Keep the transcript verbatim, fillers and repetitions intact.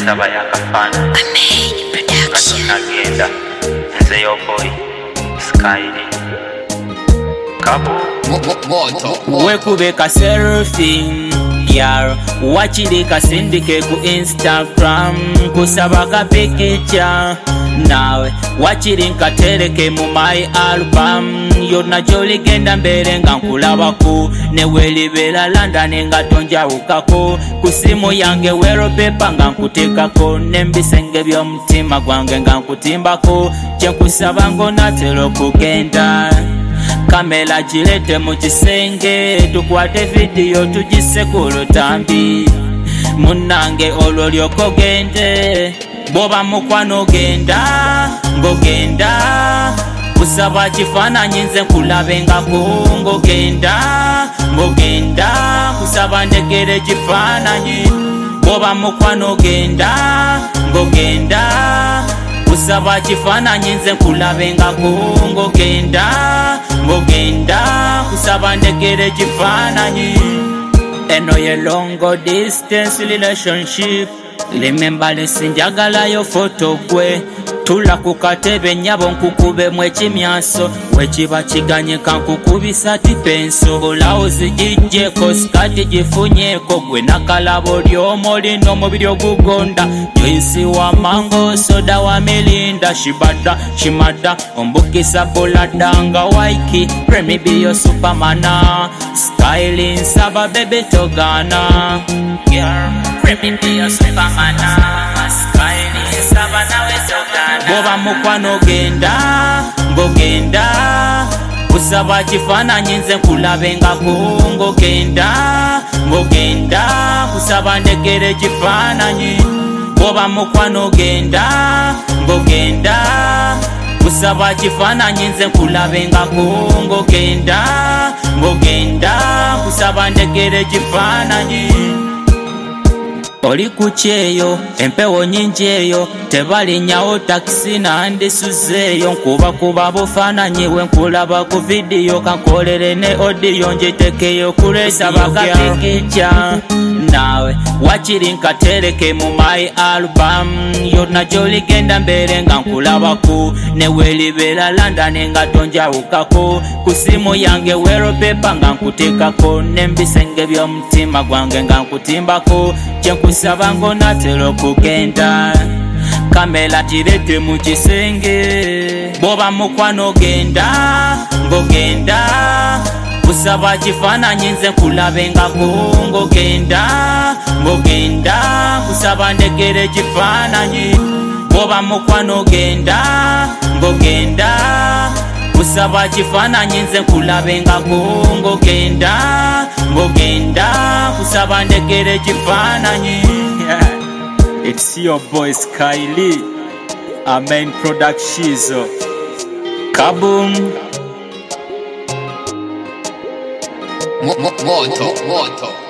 kusaba yakafana nagenda nze yoboy Skyly Kabu wekubeka selfie yar wachilika sindike ku Instagram kusaba ka picture nawe wachilinka tereke mu my album yona joligenda mbere nga nkulabako newelibera London nga tonjawukako kusimu yange wallpaper nga nkutekako nembisenge by'omutima gwange nga nkutimbako kyenkusaba ngo natero kugenda kamera jirete mu kisenge tukwate video tugise ku lutambi munange olwo lyoko gende boba mukwano genda ngogenda kusaba kifaananyi nze nkulabengako ngogenda ngogenda kusaba ndekere kifaananyi boba mukwano genda ngogenda kusaba kifaananyi nze nkulabengako ngogenda ngogenda kusaba ndekere kifaananyi eno ye long distance relationship remember lesi njagala yo photo gwe tula ku katebe nyabo nkukube mwekimyaso wekiba kiganye kankukubisa tipenso bulauzi gijjeko skati gifunyeko gwe nakalabo lyomo lino omubiri ogugonda joyisi wa mango soda wa milinda shibada shimada ombukisa buladanga waiki premi biyo supermana Skyly nsaba bebe togana yeah. Premi biyo supermana Skyly nsaba nawe togana boba mukwano genda ngogenda kusaba kifaananyi nze nkulabengako ngogenda ngogenda kusaba ndekere kifaananyi boba mukwano genda ngogenda kusaba kifaananyi nze nkulabengako ngogenda ngogenda kusaba ndekere kifaananyi oli kucheyo empewo nyingi eyo tebalinyawo takisi nandisuzeeyo nkuba kuba bufaananyi we nkulaba ku vidiyo kankolere ne odiyo njitekeyo kulesaba kapikica nawe wachilinka tereke mu my album yona joligenda mbere nga nkulabako newelibera London nga tonjawukako kusimu yange wallpaper nga nkutekako nembisenge by'omutima gwange nga nkutimbako kyenkusaba ngo natero kugenda kamera girete mu kisenge boba mukwano genda ngogenda kusaba kifaananyi nze nkulabengako ngogenda ngogenda kusaba ndekere kifaananyi boba mukwano genda ngogenda kusaba kifaananyi nze nkulabengako ngogenda ngogenda kusaba ndekere kifaananyi it's your boy Skyly Amen Productions Kaboom Moto, moto.